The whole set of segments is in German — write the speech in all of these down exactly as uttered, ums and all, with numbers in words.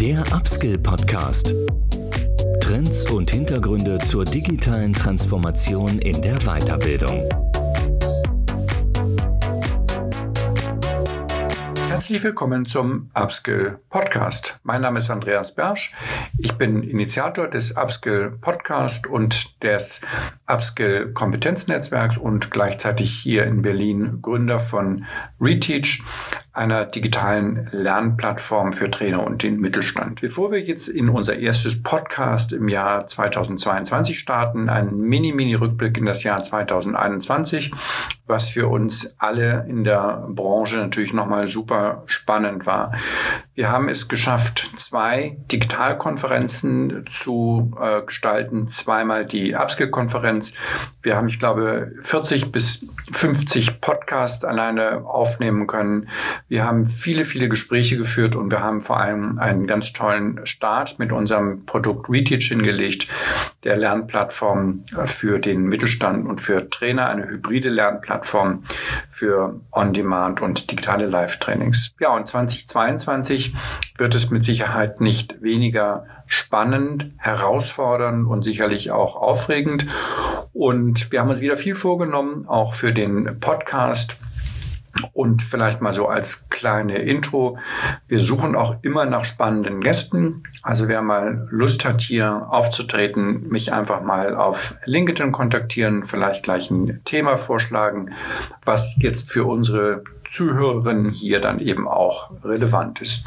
Der Upskill-Podcast. Trends und Hintergründe zur digitalen Transformation in der Weiterbildung. Herzlich willkommen zum Upskill Podcast. Mein Name ist Andreas Bersch. Ich bin Initiator des Upskill Podcast und des Upskill Kompetenznetzwerks und gleichzeitig hier in Berlin Gründer von Reteach, einer digitalen Lernplattform für Trainer und den Mittelstand. Bevor wir jetzt in unser erstes Podcast im Jahr zweitausendzweiundzwanzig starten, ein Mini-Mini-Rückblick in das Jahr zweitausendeinundzwanzig, was für uns alle in der Branche natürlich nochmal super spannend war. Wir haben es geschafft, zwei Digitalkonferenzen zu äh, gestalten, zweimal die Upskill-Konferenz. Wir haben, ich glaube, vierzig bis fünfzig Podcasts alleine aufnehmen können. Wir haben viele, viele Gespräche geführt und wir haben vor allem einen ganz tollen Start mit unserem Produkt Reteach hingelegt, der Lernplattform für den Mittelstand und für Trainer, eine hybride Lernplattform für On-Demand und digitale Live-Trainings. Ja, und zweitausendzweiundzwanzig wird es mit Sicherheit nicht weniger spannend, herausfordernd und sicherlich auch aufregend. Und wir haben uns wieder viel vorgenommen, auch für den Podcast. Und vielleicht mal so als kleine Intro. Wir suchen auch immer nach spannenden Gästen. Also wer mal Lust hat, hier aufzutreten, mich einfach mal auf LinkedIn kontaktieren, vielleicht gleich ein Thema vorschlagen, was jetzt für unsere Zuhörerinnen hier dann eben auch relevant ist.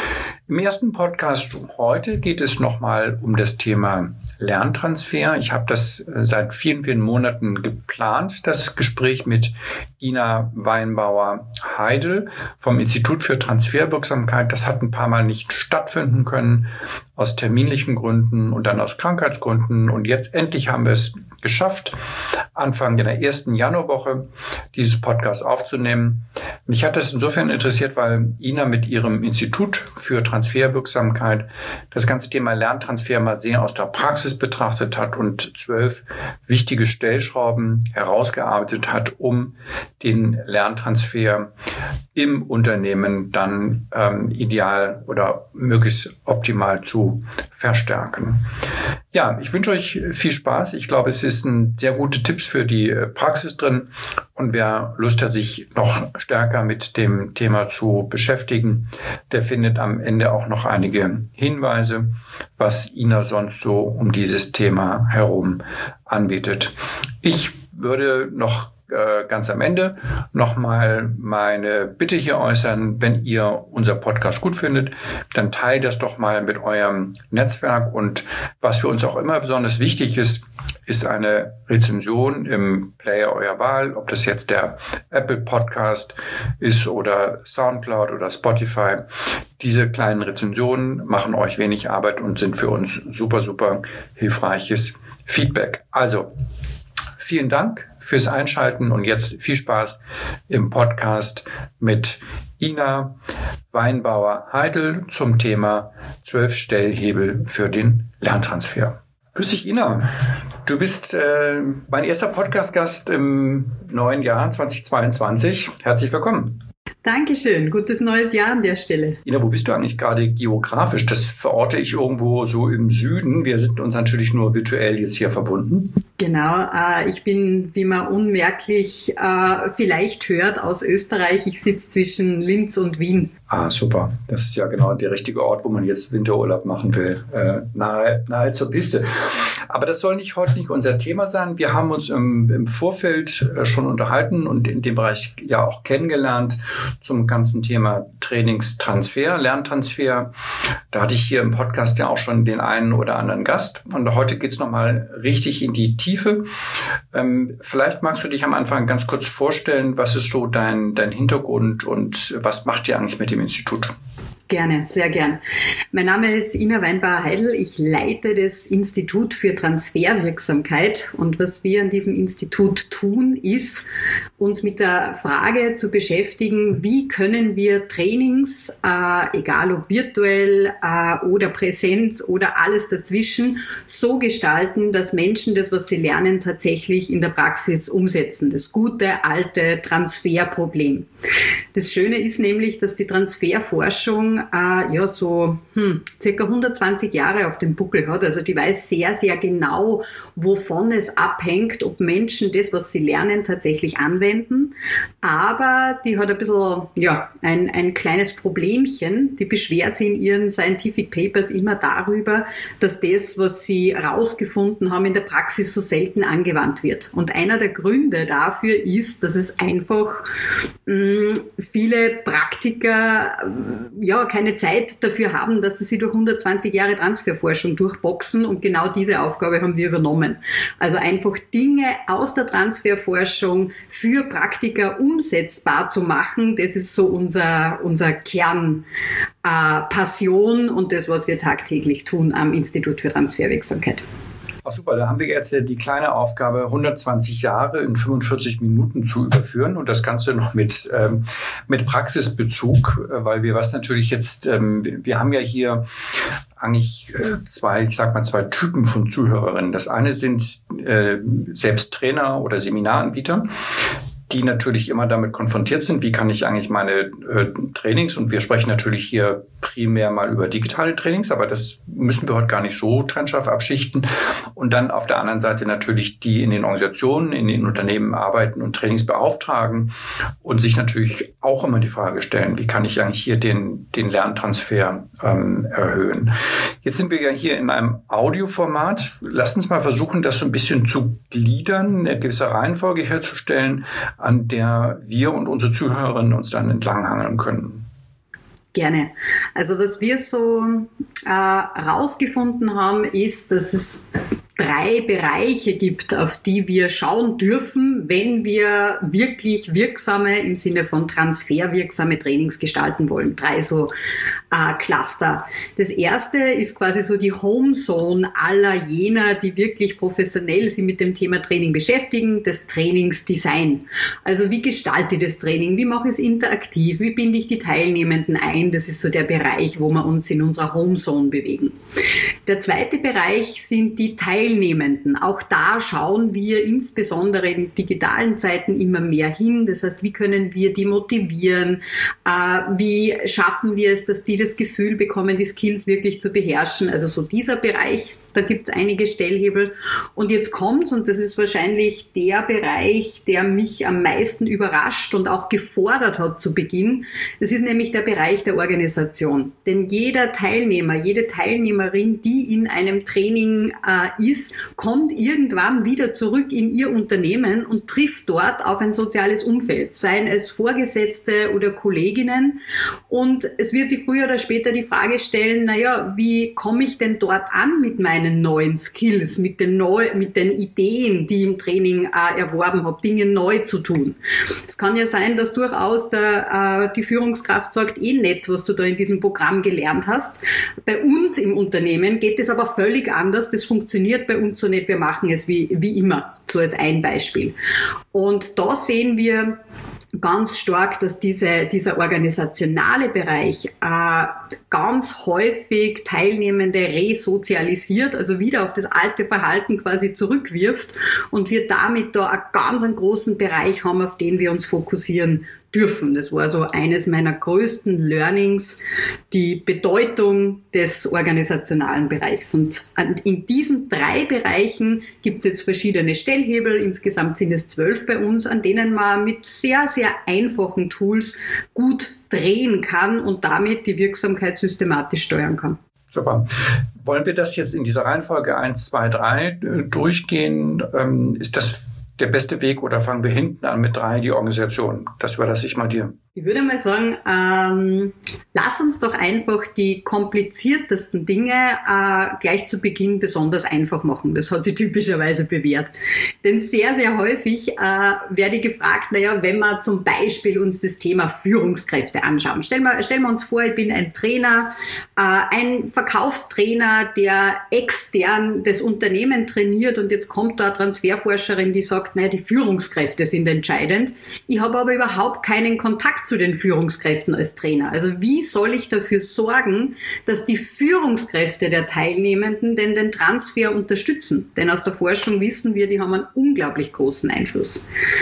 Im ersten Podcast heute geht es nochmal um das Thema Lerntransfer. Ich habe das seit vielen, vielen Monaten geplant, das Gespräch mit Ina Weinbauer-Heidel vom Institut für Transferwirksamkeit. Das hat ein paar Mal nicht stattfinden können, aus terminlichen Gründen und dann aus Krankheitsgründen. Und jetzt endlich haben wir es geschafft, Anfang der ersten Januarwoche dieses Podcast aufzunehmen. Mich hat das insofern interessiert, weil Ina mit ihrem Institut für Transferwirksamkeit das ganze Thema Lerntransfer mal sehr aus der Praxis betrachtet hat und zwölf wichtige Stellschrauben herausgearbeitet hat, um den Lerntransfer im Unternehmen dann ähm, ideal oder möglichst optimal zu verstärken. Ja, ich wünsche euch viel Spaß. Ich glaube, es sind sehr gute Tipps für die Praxis drin. Und wer Lust hat, sich noch stärker mit dem Thema zu beschäftigen, der findet am Ende auch noch einige Hinweise, was Ina sonst so um dieses Thema herum anbietet. Ich würde noch ganz am Ende nochmal meine Bitte hier äußern, wenn ihr unser Podcast gut findet, dann teilt das doch mal mit eurem Netzwerk und was für uns auch immer besonders wichtig ist, ist eine Rezension im Player eurer Wahl, ob das jetzt der Apple Podcast ist oder Soundcloud oder Spotify. Diese kleinen Rezensionen machen euch wenig Arbeit und sind für uns super, super hilfreiches Feedback. Also, vielen Dank fürs Einschalten und jetzt viel Spaß im Podcast mit Ina Weinbauer-Heidel zum Thema zwölf Stellhebel für den Lerntransfer. Grüß dich, Ina. Du bist äh, mein erster Podcast-Gast im neuen Jahr zweitausendzweiundzwanzig. Herzlich willkommen. Dankeschön, gutes neues Jahr an der Stelle. Ina, wo bist du eigentlich gerade geografisch? Das verorte ich irgendwo so im Süden. Wir sind uns natürlich nur virtuell jetzt hier verbunden. Genau, äh, ich bin, wie man unmerklich äh, vielleicht hört, aus Österreich. Ich sitze zwischen Linz und Wien. Ah, super. Das ist ja genau der richtige Ort, wo man jetzt Winterurlaub machen will, äh, nahe, nahe zur Piste. Aber das soll nicht heute nicht unser Thema sein. Wir haben uns im, im Vorfeld äh, schon unterhalten und in dem Bereich ja auch kennengelernt zum ganzen Thema Trainingstransfer, Lerntransfer. Da hatte ich hier im Podcast ja auch schon den einen oder anderen Gast. Und heute geht's nochmal richtig in die Tiefe. Ähm, vielleicht magst du dich am Anfang ganz kurz vorstellen, was ist so dein, dein Hintergrund und was macht ihr eigentlich mit dem Institut? Gerne, sehr gern. Mein Name ist Ina Weinbauer-Heidel. Ich leite das Institut für Transferwirksamkeit. Und was wir an diesem Institut tun, ist, uns mit der Frage zu beschäftigen, wie können wir Trainings, äh, egal ob virtuell äh, oder Präsenz oder alles dazwischen, so gestalten, dass Menschen das, was sie lernen, tatsächlich in der Praxis umsetzen. Das gute, alte Transferproblem. Das Schöne ist nämlich, dass die Transferforschung Transferforschung äh, ja so hm, circa hundertzwanzig Jahre auf dem Buckel hat. Also die weiß sehr, sehr genau, wovon es abhängt, ob Menschen das, was sie lernen, tatsächlich anwenden. Aber die hat ein bisschen, ja, ein, ein kleines Problemchen. Die beschwert sich in ihren Scientific Papers immer darüber, dass das, was sie herausgefunden haben, in der Praxis so selten angewandt wird. Und einer der Gründe dafür ist, dass es einfach mh, viele Praktiker ja keine Zeit dafür haben, dass sie sich durch hundertzwanzig Jahre Transferforschung durchboxen, und genau diese Aufgabe haben wir übernommen. Also einfach Dinge aus der Transferforschung für Praktiker umsetzbar zu machen, das ist so unser, unser Kern äh, Passion und das, was wir tagtäglich tun am Institut für Transferwirksamkeit. Ach super, da haben wir jetzt die kleine Aufgabe, hundertzwanzig Jahre in fünfundvierzig Minuten zu überführen und das Ganze noch mit, ähm, mit Praxisbezug, weil wir was natürlich jetzt, ähm, wir haben ja hier eigentlich äh, zwei, ich sag mal, zwei Typen von Zuhörerinnen. Das eine sind äh, selbst Trainer oder Seminaranbieter, die natürlich immer damit konfrontiert sind, wie kann ich eigentlich meine äh, Trainings, und wir sprechen natürlich hier primär mal über digitale Trainings, aber das müssen wir heute gar nicht so trennscharf abschichten. Und dann auf der anderen Seite natürlich die in den Organisationen, in den Unternehmen arbeiten und Trainings beauftragen und sich natürlich auch immer die Frage stellen, wie kann ich eigentlich hier den, den Lerntransfer ähm, erhöhen. Jetzt sind wir ja hier in einem Audioformat. Lasst uns mal versuchen, das so ein bisschen zu gliedern, eine gewisse Reihenfolge herzustellen, an der wir und unsere Zuhörerinnen uns dann entlanghangeln können. Gerne. Also was wir so herausgefunden äh, haben, ist, dass es drei Bereiche gibt, auf die wir schauen dürfen, wenn wir wirklich wirksame, im Sinne von transferwirksame Trainings gestalten wollen. Drei so äh, Cluster. Das erste ist quasi so die Homezone aller jener, die wirklich professionell sich mit dem Thema Training beschäftigen, das Trainingsdesign. Also wie gestalte ich das Training? Wie mache ich es interaktiv? Wie binde ich die Teilnehmenden ein? Das ist so der Bereich, wo wir uns in unserer Homezone bewegen. Der zweite Bereich sind die Teilnehmenden. Auch da schauen wir insbesondere in digitalen Zeiten immer mehr hin. Das heißt, wie können wir die motivieren? Äh, wie schaffen wir es, dass die das Gefühl bekommen, die Skills wirklich zu beherrschen? Also so dieser Bereich. Da gibt es einige Stellhebel. Und jetzt kommt's, und das ist wahrscheinlich der Bereich, der mich am meisten überrascht und auch gefordert hat zu Beginn. Das ist nämlich der Bereich der Organisation. Denn jeder Teilnehmer, jede Teilnehmerin, die in einem Training äh, ist, kommt irgendwann wieder zurück in ihr Unternehmen und trifft dort auf ein soziales Umfeld, seien es Vorgesetzte oder Kolleginnen. Und es wird sich früher oder später die Frage stellen, naja, wie komme ich denn dort an mit meinen neuen Skills, mit den, neu, mit den Ideen, die ich im Training äh, erworben habe, Dinge neu zu tun. Es kann ja sein, dass durchaus der, äh, die Führungskraft sagt, eh nett, was du da in diesem Programm gelernt hast. Bei uns im Unternehmen geht es aber völlig anders. Das funktioniert bei uns so nicht. Wir machen es wie, wie immer. So als ein Beispiel. Und da sehen wir ganz stark, dass diese, dieser organisationale Bereich äh, ganz häufig Teilnehmende resozialisiert, also wieder auf das alte Verhalten quasi zurückwirft und wir damit da einen ganz einen großen Bereich haben, auf den wir uns fokussieren dürfen. Das war so eines meiner größten Learnings, die Bedeutung des organisationalen Bereichs. Und in diesen drei Bereichen gibt es jetzt verschiedene Stellhebel. Insgesamt sind es zwölf bei uns, an denen man mit sehr, sehr einfachen Tools gut drehen kann und damit die Wirksamkeit systematisch steuern kann. Super. Wollen wir das jetzt in dieser Reihenfolge eins, zwei, drei durchgehen? Ist das der beste Weg oder fangen wir hinten an mit drei, die Organisation? Das überlasse ich mal dir. Ich würde mal sagen, ähm, lass uns doch einfach die kompliziertesten Dinge äh, gleich zu Beginn besonders einfach machen. Das hat sich typischerweise bewährt. Denn sehr, sehr häufig äh, werde ich gefragt, naja, wenn wir zum Beispiel uns das Thema Führungskräfte anschauen. Stellen wir, stellen wir uns vor, ich bin ein Trainer, äh, ein Verkaufstrainer, der extern das Unternehmen trainiert und jetzt kommt da eine Transferforscherin, die sagt, naja, die Führungskräfte sind entscheidend. Ich habe aber überhaupt keinen Kontakt zu den Führungskräften als Trainer. Also wie soll ich dafür sorgen, dass die Führungskräfte der Teilnehmenden denn den Transfer unterstützen? Denn aus der Forschung wissen wir, die haben einen unglaublich großen Einfluss.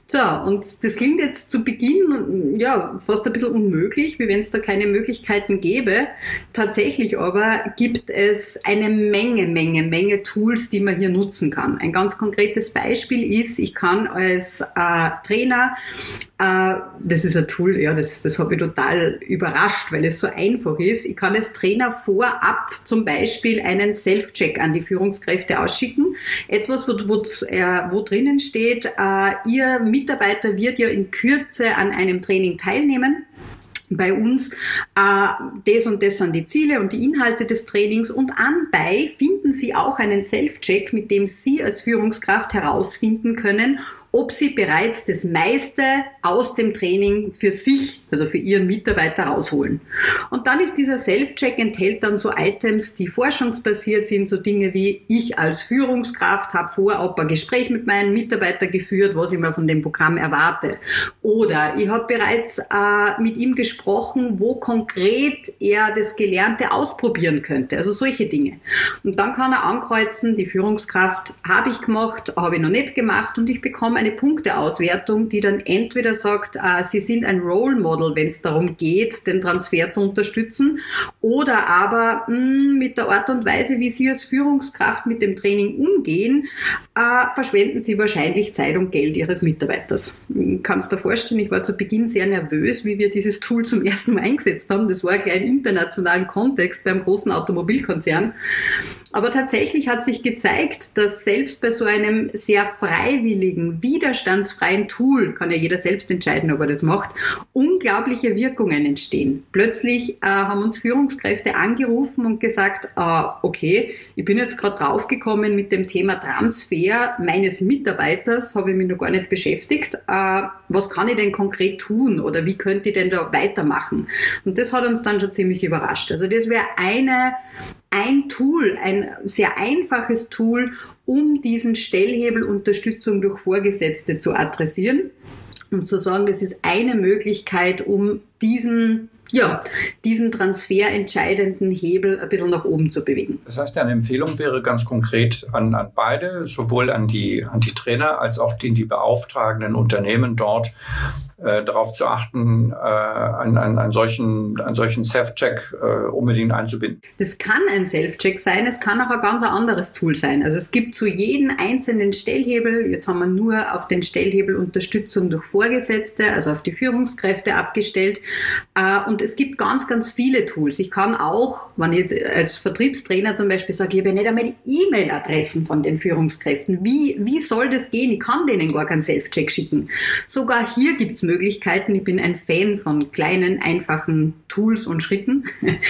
So, und das klingt jetzt zu Beginn ja fast ein bisschen unmöglich, wie wenn es da keine Möglichkeiten gäbe. Tatsächlich aber gibt es eine Menge, Menge, Menge Tools, die man hier nutzen kann. Ein ganz konkretes Beispiel ist, ich kann als äh, Trainer, äh, das ist ein Tool, ja, das, das hat mich total überrascht, weil es so einfach ist. Ich kann als Trainer vorab zum Beispiel einen Self-Check an die Führungskräfte ausschicken. Etwas, wo, wo, äh, wo drinnen steht, äh, ihr Mitarbeiter wird ja in Kürze an einem Training teilnehmen. Bei uns, äh, das und das sind die Ziele und die Inhalte des Trainings, und anbei finden Sie auch einen Self-Check, mit dem Sie als Führungskraft herausfinden können, ob Sie bereits das meiste aus dem Training für sich, also für Ihren Mitarbeiter rausholen. Und dann ist dieser Self-Check, enthält dann so Items, die forschungsbasiert sind, so Dinge wie, ich als Führungskraft habe vorab ein Gespräch mit meinen Mitarbeitern geführt, was ich mir von dem Programm erwarte. Oder ich habe bereits äh, mit ihm gesprochen, wo konkret er das Gelernte ausprobieren könnte. Also solche Dinge. Und dann kann er ankreuzen, die Führungskraft habe ich gemacht, habe ich noch nicht gemacht, und ich bekomme eine Punkteauswertung, die dann entweder sagt, äh, Sie sind ein Role Model, wenn es darum geht, den Transfer zu unterstützen, oder aber mh, mit der Art und Weise, wie Sie als Führungskraft mit dem Training umgehen, äh, verschwenden Sie wahrscheinlich Zeit und Geld Ihres Mitarbeiters. Ich kann es dir vorstellen, ich war zu Beginn sehr nervös, wie wir dieses Tool zum ersten Mal eingesetzt haben. Das war gleich im internationalen Kontext beim großen Automobilkonzern. Aber tatsächlich hat sich gezeigt, dass selbst bei so einem sehr freiwilligen, widerstandsfreien Tool, kann ja jeder selbst entscheiden, ob er das macht, unglaubliche Wirkungen entstehen. Plötzlich äh, haben uns Führungskräfte angerufen und gesagt, äh, okay, ich bin jetzt gerade draufgekommen mit dem Thema Transfer meines Mitarbeiters, habe ich mich noch gar nicht beschäftigt. Äh, was kann ich denn konkret tun oder wie könnte ich denn da weitermachen? Und das hat uns dann schon ziemlich überrascht. Also das wäre eine Ein Tool, ein sehr einfaches Tool, um diesen Stellhebel Unterstützung durch Vorgesetzte zu adressieren und zu sagen, das ist eine Möglichkeit, um diesen, ja, diesen transferentscheidenden Hebel ein bisschen nach oben zu bewegen. Das heißt, eine Empfehlung wäre ganz konkret an, an beide, sowohl an die, an die Trainer als auch die, die beauftragenden Unternehmen dort, äh, darauf zu achten, äh, einen, einen, einen solchen, einen solchen Self-Check äh, unbedingt einzubinden. Das kann ein Self-Check sein, es kann auch ein ganz anderes Tool sein. Also es gibt zu jedem einzelnen Stellhebel, jetzt haben wir nur auf den Stellhebel Unterstützung durch Vorgesetzte, also auf die Führungskräfte abgestellt, äh, und es gibt ganz, ganz viele Tools. Ich kann auch, wenn ich jetzt als Vertriebstrainer zum Beispiel sage, ich habe nicht einmal die E-Mail-Adressen von den Führungskräften. Wie, wie soll das gehen? Ich kann denen gar keinen Self-Check schicken. Sogar hier gibt es Möglichkeiten. Ich bin ein Fan von kleinen, einfachen Tools und Schritten.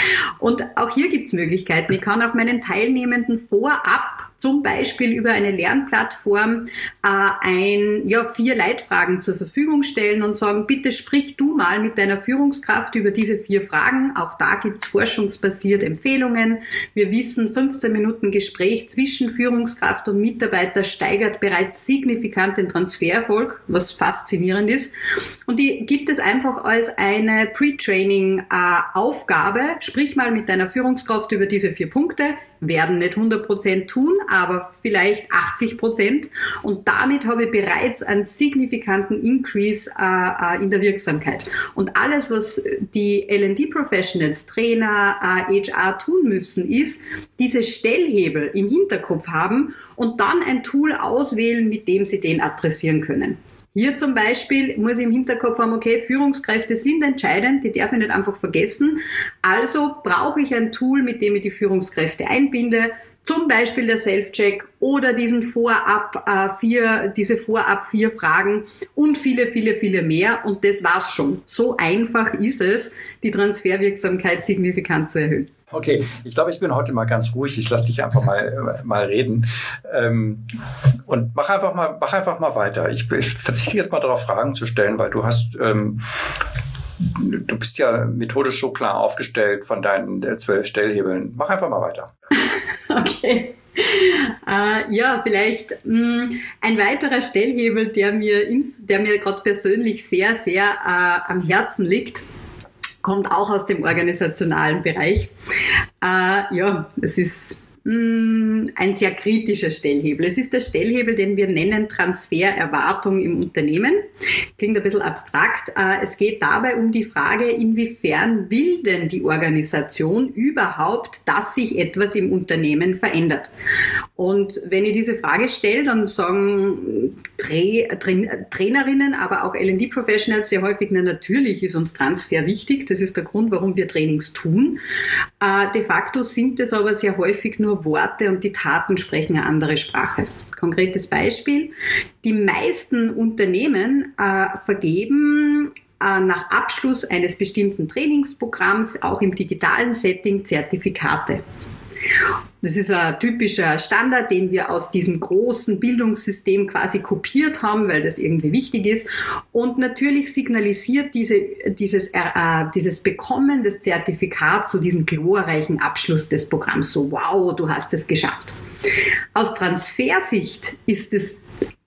Und auch hier gibt es Möglichkeiten. Ich kann auch meinen Teilnehmenden vorab zum Beispiel über eine Lernplattform äh, ein, ja, vier Leitfragen zur Verfügung stellen und sagen, bitte sprich du mal mit deiner Führungskraft über diese vier Fragen. Auch da gibt es forschungsbasierte Empfehlungen. Wir wissen, fünfzehn Minuten Gespräch zwischen Führungskraft und Mitarbeiter steigert bereits signifikant den Transfererfolg, was faszinierend ist. Und die gibt es einfach als eine Pre-Training-Aufgabe. Äh, sprich mal mit deiner Führungskraft über diese vier Punkte. Werden nicht hundert Prozent tun, aber vielleicht achtzig Prozent. Und damit habe ich bereits einen signifikanten Increase äh, in der Wirksamkeit. Und alles, was die L and D-Professionals, Trainer, äh, H R tun müssen, ist, diese Stellhebel im Hinterkopf haben und dann ein Tool auswählen, mit dem sie den adressieren können. Hier zum Beispiel muss ich im Hinterkopf haben, okay, Führungskräfte sind entscheidend, die darf ich nicht einfach vergessen. Also brauche ich ein Tool, mit dem ich die Führungskräfte einbinde, zum Beispiel der Self-Check oder diesen Vorab äh, vier, diese Vorab vier Fragen und viele, viele, viele mehr. Und das war's schon. So einfach ist es, die Transferwirksamkeit signifikant zu erhöhen. Okay, ich glaube, ich bin heute mal ganz ruhig. Ich lasse dich einfach mal, mal reden. Ähm, und mach einfach mal, mach einfach mal weiter. Ich, ich verzichte jetzt mal darauf, Fragen zu stellen, weil du hast, ähm, du bist ja methodisch so klar aufgestellt von deinen zwölf Stellhebeln. Mach einfach mal weiter. Okay. Uh, ja, vielleicht mh, ein weiterer Stellhebel, der mir, ins, der mir gerade persönlich sehr, sehr uh, am Herzen liegt, kommt auch aus dem organisationalen Bereich. Uh, ja, es ist mh, ein sehr kritischer Stellhebel. Es ist der Stellhebel, den wir nennen Transfererwartung im Unternehmen. Klingt ein bisschen abstrakt. Äh, es geht dabei um die Frage, inwiefern will denn die Organisation überhaupt, dass sich etwas im Unternehmen verändert? Und wenn ich diese Frage stelle, dann sagen Tra- Tra- Trainerinnen, aber auch L and D-Professionals sehr häufig, na, natürlich ist uns Transfer wichtig. Das ist der Grund, warum wir Trainings tun. Äh, de facto sind es aber sehr häufig nur Worte und die Taten sprechen eine andere Sprache. Konkretes Beispiel. Die meisten Unternehmen äh, vergeben äh, nach Abschluss eines bestimmten Trainingsprogramms, auch im digitalen Setting, Zertifikate. Das ist ein typischer Standard, den wir aus diesem großen Bildungssystem quasi kopiert haben, weil das irgendwie wichtig ist. Und natürlich signalisiert diese, dieses, äh, dieses Bekommen des Zertifikats zu diesem glorreichen Abschluss des Programms. So, wow, du hast es geschafft. Aus Transfersicht ist es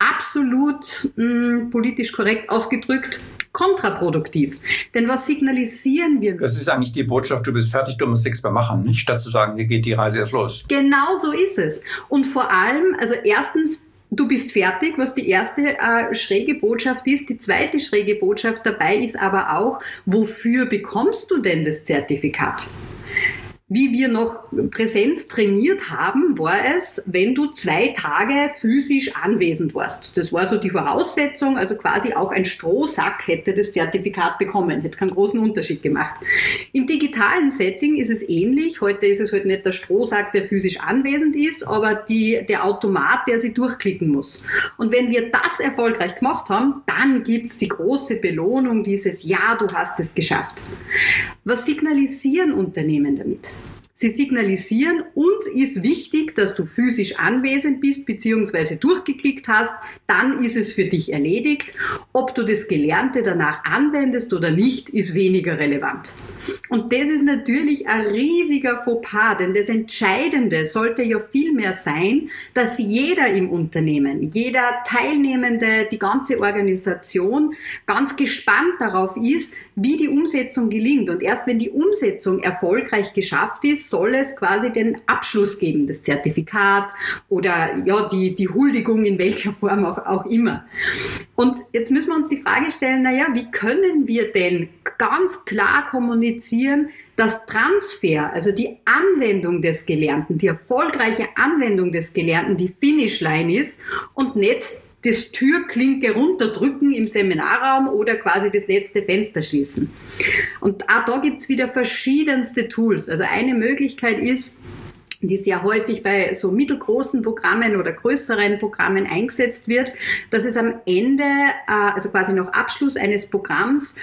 absolut mh, politisch korrekt ausgedrückt kontraproduktiv. Denn was signalisieren wir? Das ist eigentlich die Botschaft, du bist fertig, du musst nichts mehr machen, nicht? Statt zu sagen, hier geht die Reise jetzt los. Genau so ist es. Und vor allem, also erstens, du bist fertig, was die erste äh, schräge Botschaft ist. Die zweite schräge Botschaft dabei ist aber auch, wofür bekommst du denn das Zertifikat? Wie wir noch Präsenz trainiert haben, war es, wenn du zwei Tage physisch anwesend warst. Das war so die Voraussetzung, also quasi auch ein Strohsack hätte das Zertifikat bekommen, hätte keinen großen Unterschied gemacht. Im digitalen Setting ist es ähnlich. Heute ist es halt nicht der Strohsack, der physisch anwesend ist, aber die, der Automat, der sie durchklicken muss. Und wenn wir das erfolgreich gemacht haben, dann gibt's die große Belohnung, dieses Ja, du hast es geschafft. Was signalisieren Unternehmen damit? Sie signalisieren, uns ist wichtig, dass du physisch anwesend bist bzw. durchgeklickt hast, dann ist es für dich erledigt. Ob du das Gelernte danach anwendest oder nicht, ist weniger relevant. Und das ist natürlich ein riesiger Fauxpas, denn das Entscheidende sollte ja vielmehr sein, dass jeder im Unternehmen, jeder Teilnehmende, die ganze Organisation ganz gespannt darauf ist, wie die Umsetzung gelingt. Und erst wenn die Umsetzung erfolgreich geschafft ist, soll es quasi den Abschluss geben, das Zertifikat oder ja die, die Huldigung in welcher Form auch, auch immer. Und jetzt müssen wir uns die Frage stellen, naja, wie können wir denn ganz klar kommunizieren, dass Transfer, also die Anwendung des Gelernten, die erfolgreiche Anwendung des Gelernten, die Finishline ist und nicht das Türklinke runterdrücken im Seminarraum oder quasi das letzte Fenster schließen. Und auch da gibt's wieder verschiedenste Tools. Also eine Möglichkeit ist, die sehr häufig bei so mittelgroßen Programmen oder größeren Programmen eingesetzt wird, dass es am Ende, also quasi nach Abschluss eines Programms,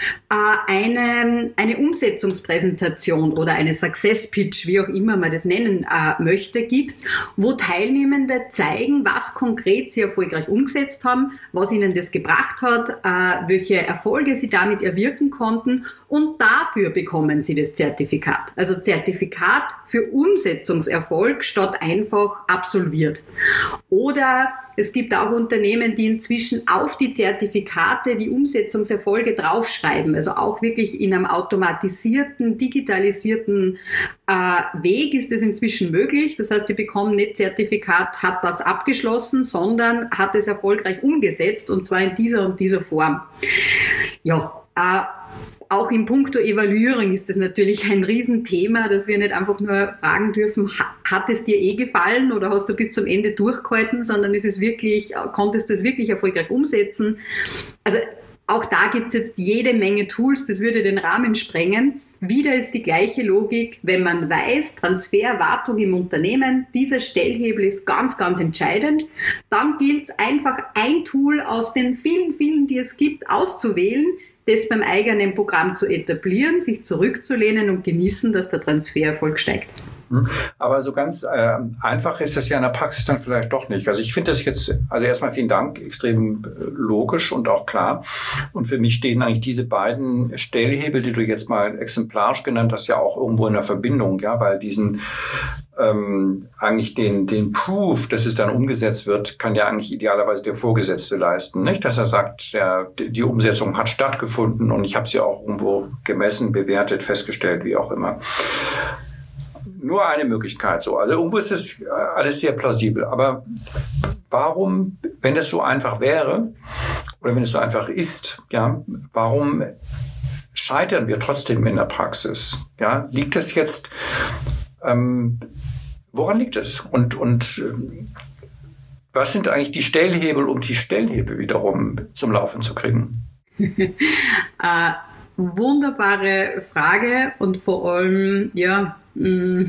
eine, eine Umsetzungspräsentation oder eine Success Pitch, wie auch immer man das nennen möchte, gibt, wo Teilnehmende zeigen, was konkret sie erfolgreich umgesetzt haben, was ihnen das gebracht hat, welche Erfolge sie damit erwirken konnten, und dafür bekommen sie das Zertifikat. Also Zertifikat für Umsetzungserfolg statt einfach absolviert. Oder es gibt auch Unternehmen, die inzwischen auf die Zertifikate die Umsetzungserfolge draufschreiben. Also auch wirklich in einem automatisierten, digitalisierten äh, Weg ist es inzwischen möglich. Das heißt, die bekommen nicht Zertifikat, hat das abgeschlossen, sondern hat es erfolgreich umgesetzt, und zwar in dieser und dieser Form. Ja, äh, Auch in puncto Evaluierung ist das natürlich ein Riesenthema, dass wir nicht einfach nur fragen dürfen, hat es dir eh gefallen oder hast du bis zum Ende durchgehalten, sondern ist es wirklich, konntest du es wirklich erfolgreich umsetzen? Also auch da gibt es jetzt jede Menge Tools, das würde den Rahmen sprengen. Wieder ist die gleiche Logik, wenn man weiß, Transfererwartung im Unternehmen, dieser Stellhebel ist ganz, ganz entscheidend, dann gilt es einfach, ein Tool aus den vielen, vielen, die es gibt, auszuwählen, das beim eigenen Programm zu etablieren, sich zurückzulehnen und genießen, dass der Transfererfolg steigt. Aber so ganz äh, einfach ist das ja in der Praxis dann vielleicht doch nicht. Also ich finde das jetzt, also erstmal vielen Dank, extrem logisch und auch klar. Und für mich stehen eigentlich diese beiden Stellhebel, die du jetzt mal exemplarisch genannt hast, ja auch irgendwo in der Verbindung, ja, weil diesen ähm, eigentlich den den Proof, dass es dann umgesetzt wird, kann ja eigentlich idealerweise der Vorgesetzte leisten, nicht? Dass er sagt, der, die Umsetzung hat stattgefunden und ich habe sie auch irgendwo gemessen, bewertet, festgestellt, wie auch immer. nur eine Möglichkeit. So. Also irgendwo ist das alles sehr plausibel. Aber warum, wenn es so einfach wäre oder wenn es so einfach ist, ja, warum scheitern wir trotzdem in der Praxis? Ja, liegt es jetzt, ähm, woran liegt es? Und, und was sind eigentlich die Stellhebel, um die Stellhebel wiederum zum Laufen zu kriegen? äh, wunderbare Frage und vor allem, ja, mh,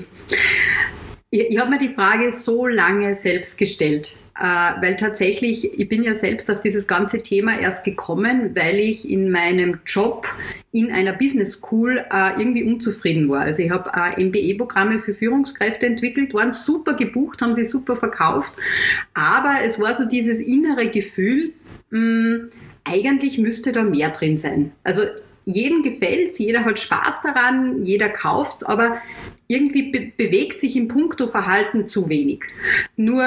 ich, ich habe mir die Frage so lange selbst gestellt, äh, weil tatsächlich, ich bin ja selbst auf dieses ganze Thema erst gekommen, weil ich in meinem Job in einer Business School äh, irgendwie unzufrieden war. Also ich habe äh, M B A-Programme für Führungskräfte entwickelt, waren super gebucht, haben sie super verkauft, aber es war so dieses innere Gefühl, mh, eigentlich müsste da mehr drin sein. Also jedem gefällt's, jeder hat Spaß daran, jeder kauft's, aber irgendwie be- bewegt sich im Punkto Verhalten zu wenig. Nur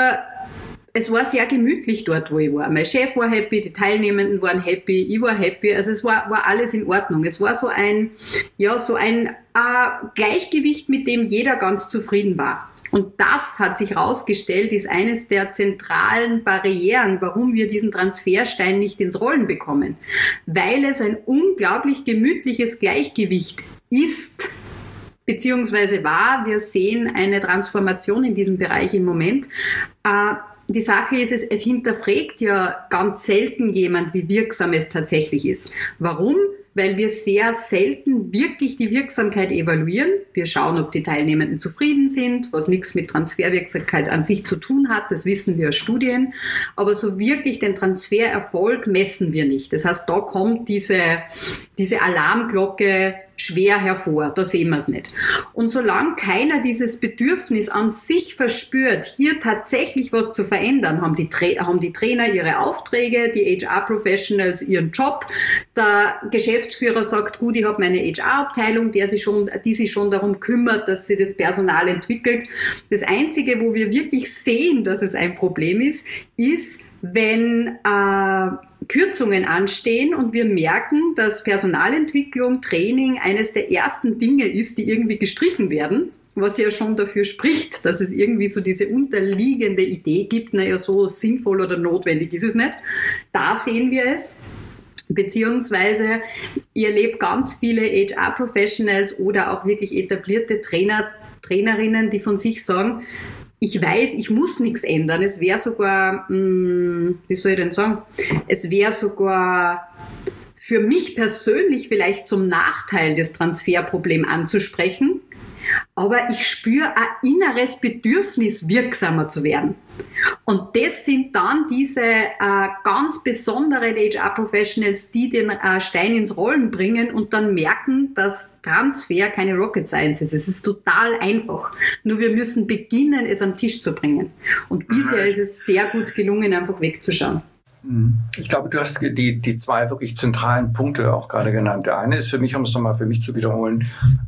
es war sehr gemütlich dort, wo ich war. Mein Chef war happy, die Teilnehmenden waren happy, ich war happy. Also es war, war alles in Ordnung. Es war so ein, ja, so ein äh, Gleichgewicht, mit dem jeder ganz zufrieden war. Und das hat sich herausgestellt, ist eines der zentralen Barrieren, warum wir diesen Transferstein nicht ins Rollen bekommen. Weil es ein unglaublich gemütliches Gleichgewicht ist, beziehungsweise war. Wir sehen eine Transformation in diesem Bereich im Moment. Äh, Die Sache ist, es, es hinterfragt ja ganz selten jemand, wie wirksam es tatsächlich ist. Warum? Weil wir sehr selten wirklich die Wirksamkeit evaluieren. Wir schauen, ob die Teilnehmenden zufrieden sind, was nichts mit Transferwirksamkeit an sich zu tun hat, das wissen wir aus Studien. Aber so wirklich den Transfererfolg messen wir nicht. Das heißt, da kommt diese, diese Alarmglocke schwer hervor, da sehen wir es nicht. Und solange keiner dieses Bedürfnis an sich verspürt, hier tatsächlich was zu verändern, haben die, Tra- haben die Trainer ihre Aufträge, die H R-Professionals ihren Job, der Geschäftsführer sagt, gut, ich habe meine H R-Abteilung, der sich schon, die sich schon darum kümmert, dass sie das Personal entwickelt. Das Einzige, wo wir wirklich sehen, dass es ein Problem ist, ist, wenn äh, Kürzungen anstehen und wir merken, dass Personalentwicklung, Training eines der ersten Dinge ist, die irgendwie gestrichen werden, was ja schon dafür spricht, dass es irgendwie so diese unterliegende Idee gibt, naja, so sinnvoll oder notwendig ist es nicht. Da sehen wir es. Beziehungsweise ihr erlebt ganz viele H R-Professionals oder auch wirklich etablierte Trainer, Trainerinnen, die von sich sagen, ich weiß, ich muss nichts ändern. Es wäre sogar, mh, wie soll ich denn sagen, es wäre sogar für mich persönlich vielleicht zum Nachteil, das Transferproblem anzusprechen. Aber ich spüre ein inneres Bedürfnis, wirksamer zu werden. Und das sind dann diese äh, ganz besonderen H R-Professionals, die den äh, Stein ins Rollen bringen und dann merken, dass Transfer keine Rocket Science ist. Es ist total einfach. Nur wir müssen beginnen, es am Tisch zu bringen. Und bisher ist es sehr gut gelungen, einfach wegzuschauen. Ich glaube, du hast die, die zwei wirklich zentralen Punkte auch gerade genannt. Der eine ist für mich, um es nochmal für mich zu wiederholen,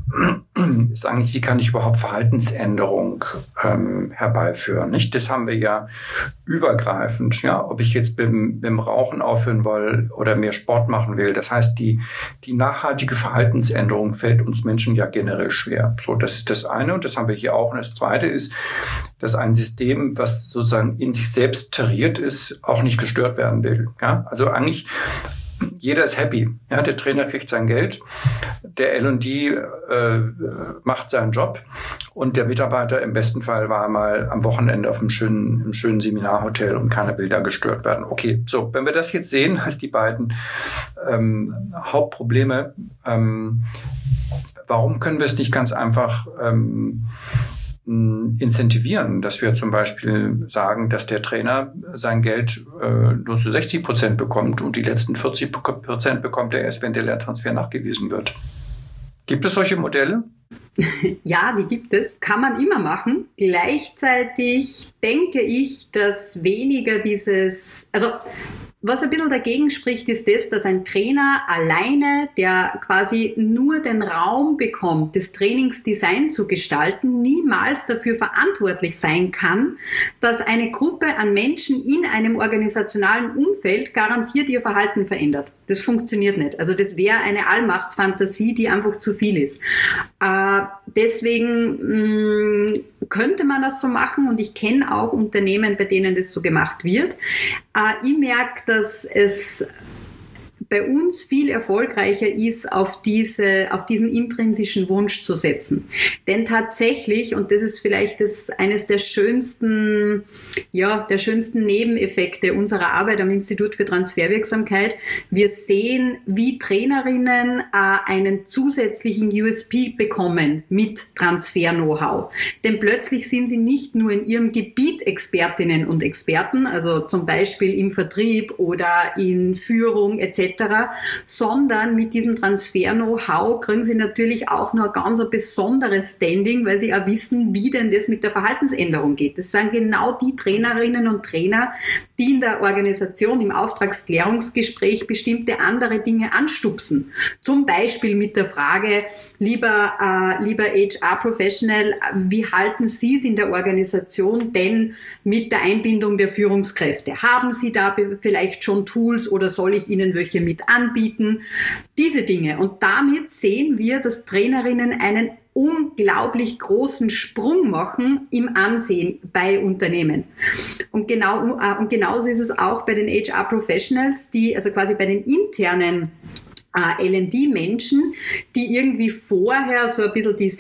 ist eigentlich, wie kann ich überhaupt Verhaltensänderung ähm, herbeiführen? Nicht? Das haben wir ja übergreifend. Ja, ob ich jetzt beim, beim Rauchen aufhören will oder mehr Sport machen will. Das heißt, die, die nachhaltige Verhaltensänderung fällt uns Menschen ja generell schwer. So, das ist das eine und das haben wir hier auch. Und das zweite ist, dass ein System, was sozusagen in sich selbst tariert ist, auch nicht gestört werden will. Ja, also eigentlich jeder ist happy. Ja, der Trainer kriegt sein Geld, der L und D äh, macht seinen Job und der Mitarbeiter im besten Fall war mal am Wochenende auf einem schönen, einem schönen Seminarhotel und keiner will da gestört werden. Okay, so, wenn wir das jetzt sehen, als die beiden ähm, Hauptprobleme, ähm, warum können wir es nicht ganz einfach ähm, incentivieren, dass wir zum Beispiel sagen, dass der Trainer sein Geld äh, nur zu sechzig Prozent bekommt und die letzten vierzig Prozent bekommt er erst, wenn der Lehrtransfer nachgewiesen wird. Gibt es solche Modelle? Ja, die gibt es. Kann man immer machen. Gleichzeitig denke ich, dass weniger dieses, also Was ein bisschen dagegen spricht, ist das, dass ein Trainer alleine, der quasi nur den Raum bekommt, das Trainingsdesign zu gestalten, niemals dafür verantwortlich sein kann, dass eine Gruppe an Menschen in einem organisationalen Umfeld garantiert ihr Verhalten verändert. Das funktioniert nicht. Also das wäre eine Allmachtsfantasie, die einfach zu viel ist. Äh, deswegen mh, könnte man das so machen und ich kenne auch Unternehmen, bei denen das so gemacht wird. Äh, ich merke, dass es bei uns viel erfolgreicher ist, auf diese, auf diesen intrinsischen Wunsch zu setzen. Denn tatsächlich, und das ist vielleicht das, eines der schönsten, ja, der schönsten Nebeneffekte unserer Arbeit am Institut für Transferwirksamkeit, wir sehen, wie Trainerinnen äh, einen zusätzlichen U S P bekommen mit Transfer-Know-how. Denn plötzlich sind sie nicht nur in ihrem Gebiet Expertinnen und Experten, also zum Beispiel im Vertrieb oder in Führung et cetera, sondern mit diesem Transfer-Know-how kriegen sie natürlich auch noch ein ganz ein besonderes Standing, weil sie auch wissen, wie denn das mit der Verhaltensänderung geht. Das sind genau die Trainerinnen und Trainer, die in der Organisation im Auftragsklärungsgespräch bestimmte andere Dinge anstupsen. Zum Beispiel mit der Frage, lieber, äh, lieber H R-Professional, wie halten Sie es in der Organisation denn mit der Einbindung der Führungskräfte? Haben Sie da vielleicht schon Tools oder soll ich Ihnen welche mit anbieten? Diese Dinge. Und damit sehen wir, dass Trainerinnen einen unglaublich großen Sprung machen im Ansehen bei Unternehmen. Und genau, äh, und genauso ist es auch bei den H R-Professionals, die, also quasi bei den internen L und D-Menschen, die irgendwie vorher so ein bisschen die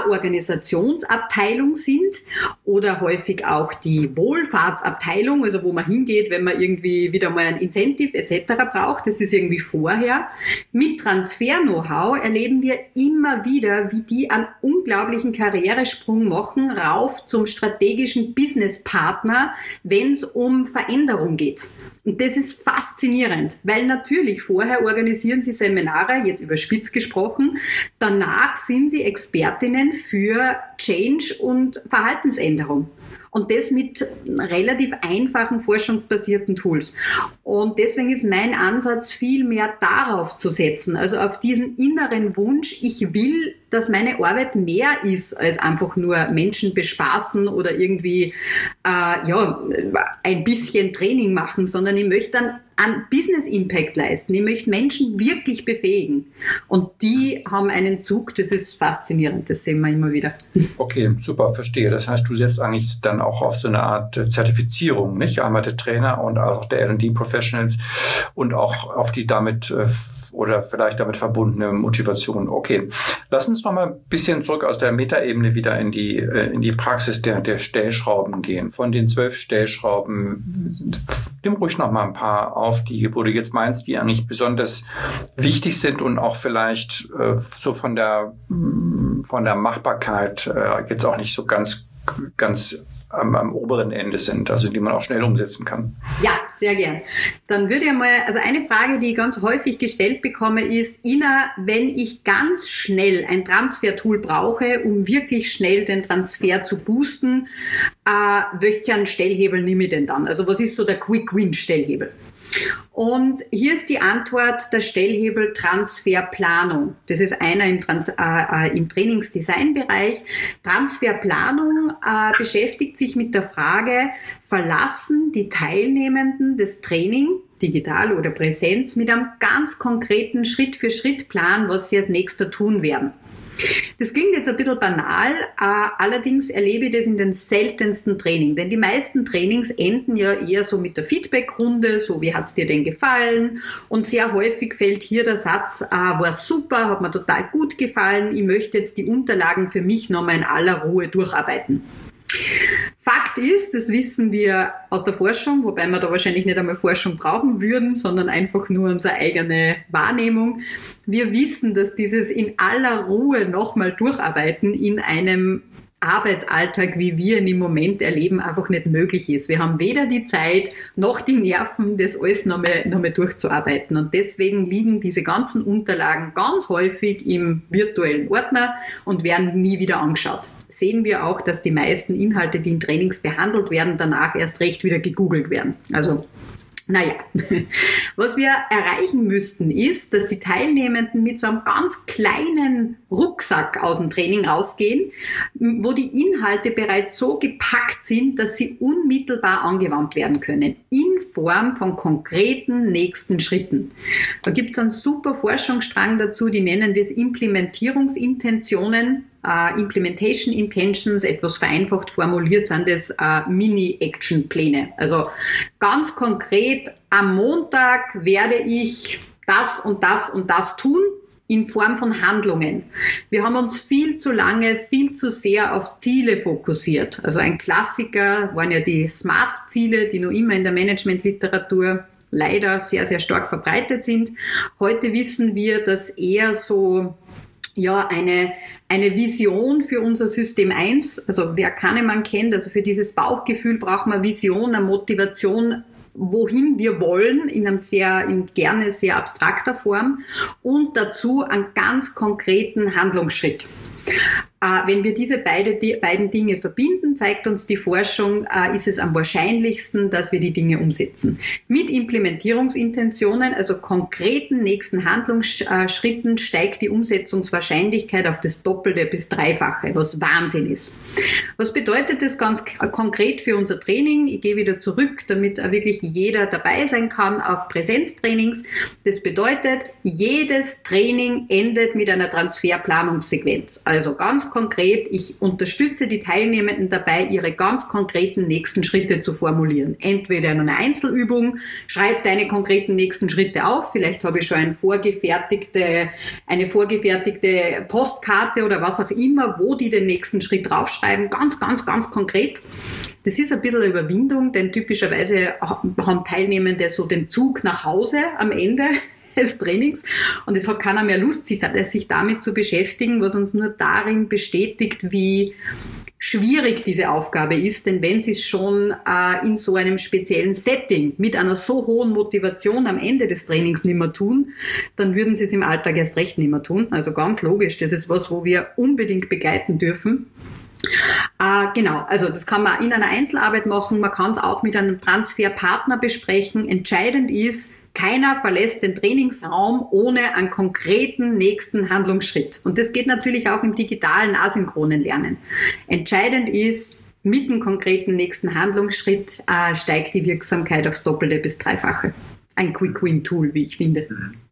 Seminarorganisationsabteilung sind oder häufig auch die Wohlfahrtsabteilung, also wo man hingeht, wenn man irgendwie wieder mal ein Incentive et cetera braucht. Das ist irgendwie vorher. Mit Transfer-Know-how erleben wir immer wieder, wie die einen unglaublichen Karrieresprung machen, rauf zum strategischen Businesspartner, wenn es um Veränderung geht. Und das ist faszinierend, weil natürlich vorher organisieren sie Seminare, jetzt überspitzt gesprochen, danach sind sie Expertinnen für Change und Verhaltensänderung. Und das mit relativ einfachen forschungsbasierten Tools. Und deswegen ist mein Ansatz viel mehr darauf zu setzen, also auf diesen inneren Wunsch, ich will, dass meine Arbeit mehr ist als einfach nur Menschen bespaßen oder irgendwie äh, ja, ein bisschen Training machen, sondern ich möchte dann einen Business Impact leisten. Ich möchte Menschen wirklich befähigen. Und die haben einen Zug, das ist faszinierend, das sehen wir immer wieder. Okay, super, verstehe. Das heißt, du setzt eigentlich dann auch auf so eine Art Zertifizierung, nicht? Einmal der Trainer und auch der L und D-Professionals und auch auf die damit oder vielleicht damit verbundene Motivation. Okay, lass uns noch mal ein bisschen zurück aus der Metaebene wieder in die, in die Praxis der, der Stellschrauben gehen. Von den zwölf Stellschrauben, nimm ruhig noch mal ein paar auf, die, wo du jetzt meinst, die eigentlich besonders wichtig sind und auch vielleicht äh, so von der, von der Machbarkeit äh, jetzt auch nicht so ganz, ganz Am, am oberen Ende sind, also die man auch schnell umsetzen kann. Ja, sehr gern. Dann würde ich mal, also eine Frage, die ich ganz häufig gestellt bekomme, ist, Ina, wenn ich ganz schnell ein Transfer-Tool brauche, um wirklich schnell den Transfer zu boosten, äh, welchen Stellhebel nehme ich denn dann? Also was ist so der Quick-Win-Stellhebel? Und hier ist die Antwort der Stellhebel Transferplanung. Das ist einer im, Trans- äh, im Trainingsdesign-Bereich. Transferplanung äh, beschäftigt sich mit der Frage, verlassen die Teilnehmenden das Training, digital oder Präsenz, mit einem ganz konkreten Schritt-für-Schritt-Plan, was sie als nächster tun werden. Das klingt jetzt ein bisschen banal, äh, allerdings erlebe ich das in den seltensten Trainings, denn die meisten Trainings enden ja eher so mit der Feedbackrunde, so wie hat's dir denn gefallen, und sehr häufig fällt hier der Satz, äh, war super, hat mir total gut gefallen, ich möchte jetzt die Unterlagen für mich nochmal in aller Ruhe durcharbeiten. Fakt ist, das wissen wir aus der Forschung, wobei wir da wahrscheinlich nicht einmal Forschung brauchen würden, sondern einfach nur unsere eigene Wahrnehmung. Wir wissen, dass dieses in aller Ruhe nochmal durcharbeiten in einem Arbeitsalltag, wie wir ihn im Moment erleben, einfach nicht möglich ist. Wir haben weder die Zeit noch die Nerven, das alles nochmal, nochmal durchzuarbeiten. Und deswegen liegen diese ganzen Unterlagen ganz häufig im virtuellen Ordner und werden nie wieder angeschaut. Sehen wir auch, dass die meisten Inhalte, die in Trainings behandelt werden, danach erst recht wieder gegoogelt werden. Also Naja, was wir erreichen müssten, ist, dass die Teilnehmenden mit so einem ganz kleinen Rucksack aus dem Training rausgehen, wo die Inhalte bereits so gepackt sind, dass sie unmittelbar angewandt werden können, in Form von konkreten nächsten Schritten. Da gibt es einen super Forschungsstrang dazu, die nennen das Implementierungsintentionen. Uh, Implementation Intentions, etwas vereinfacht formuliert, sind das uh, Mini-Action-Pläne. Also ganz konkret, am Montag werde ich das und das und das tun in Form von Handlungen. Wir haben uns viel zu lange, viel zu sehr auf Ziele fokussiert. Also ein Klassiker waren ja die SMART-Ziele, die noch immer in der Management-Literatur leider sehr, sehr stark verbreitet sind. Heute wissen wir, dass eher so ja, eine, eine Vision für unser System eins, also wer Kahnemann kennt, also für dieses Bauchgefühl braucht man Vision, eine Motivation, wohin wir wollen, in einem sehr, in gerne sehr abstrakter Form und dazu einen ganz konkreten Handlungsschritt. Äh, wenn wir diese beide, die, beiden Dinge verbinden, zeigt uns die Forschung, äh, ist es am wahrscheinlichsten, dass wir die Dinge umsetzen. Mit Implementierungsintentionen, also konkreten nächsten Handlungsschritten, steigt die Umsetzungswahrscheinlichkeit auf das Doppelte bis Dreifache, was Wahnsinn ist. Was bedeutet das ganz konkret für unser Training? Ich gehe wieder zurück, damit wirklich jeder dabei sein kann auf Präsenztrainings. Das bedeutet, jedes Training endet mit einer Transferplanungssequenz. Also ganz konkret, ich unterstütze die Teilnehmenden dabei, ihre ganz konkreten nächsten Schritte zu formulieren. Entweder in einer Einzelübung, schreib deine konkreten nächsten Schritte auf, vielleicht habe ich schon eine vorgefertigte, eine vorgefertigte Postkarte oder was auch immer, wo die den nächsten Schritt draufschreiben, ganz, ganz, ganz konkret. Das ist ein bisschen eine Überwindung, denn typischerweise haben Teilnehmende so den Zug nach Hause am Ende des Trainings und es hat keiner mehr Lust, sich, sich damit zu beschäftigen, was uns nur darin bestätigt, wie schwierig diese Aufgabe ist, denn wenn sie es schon äh, in so einem speziellen Setting mit einer so hohen Motivation am Ende des Trainings nicht mehr tun, dann würden sie es im Alltag erst recht nicht mehr tun. Also ganz logisch, das ist was, wo wir unbedingt begleiten dürfen. Äh, genau, also das kann man in einer Einzelarbeit machen, man kann es auch mit einem Transferpartner besprechen. Entscheidend ist, keiner verlässt den Trainingsraum ohne einen konkreten nächsten Handlungsschritt. Und das geht natürlich auch im digitalen asynchronen Lernen. Entscheidend ist, mit einem konkreten nächsten Handlungsschritt äh, steigt die Wirksamkeit aufs Doppelte bis Dreifache. Ein Quick-Win-Tool, wie ich finde.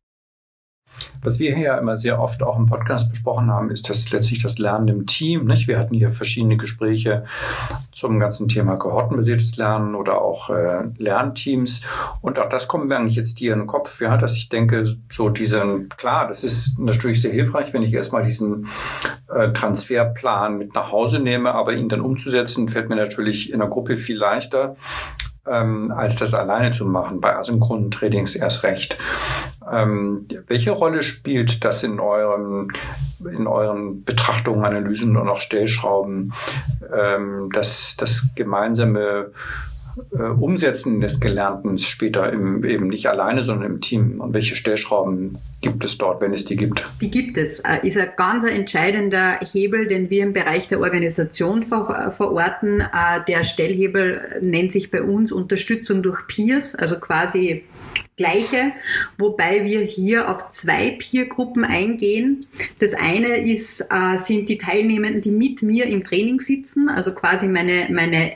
Was wir hier ja immer sehr oft auch im Podcast besprochen haben, ist das letztlich das Lernen im Team. Nicht? Wir hatten hier verschiedene Gespräche zum ganzen Thema kohortenbasiertes Lernen oder auch äh, Lernteams. Und auch das kommt mir eigentlich jetzt dir in den Kopf, ja, dass ich denke, so diesen, klar, das ist natürlich sehr hilfreich, wenn ich erstmal diesen äh, Transferplan mit nach Hause nehme, aber ihn dann umzusetzen, fällt mir natürlich in der Gruppe viel leichter, ähm, als das alleine zu machen, bei asynchronen Trainings erst recht. Ähm, welche Rolle spielt das in euren, in euren Betrachtungen, Analysen und auch Stellschrauben, ähm, das, das gemeinsame äh, Umsetzen des Gelernten später im, eben nicht alleine, sondern im Team? Und welche Stellschrauben gibt es dort, wenn es die gibt? Die gibt es. Ist ein ganz entscheidender Hebel, den wir im Bereich der Organisation ver- verorten. Der Stellhebel nennt sich bei uns Unterstützung durch Peers, also quasi Gleiche, wobei wir hier auf zwei Peergruppen eingehen. Das eine ist, äh, sind die Teilnehmenden, die mit mir im Training sitzen, also quasi meine, meine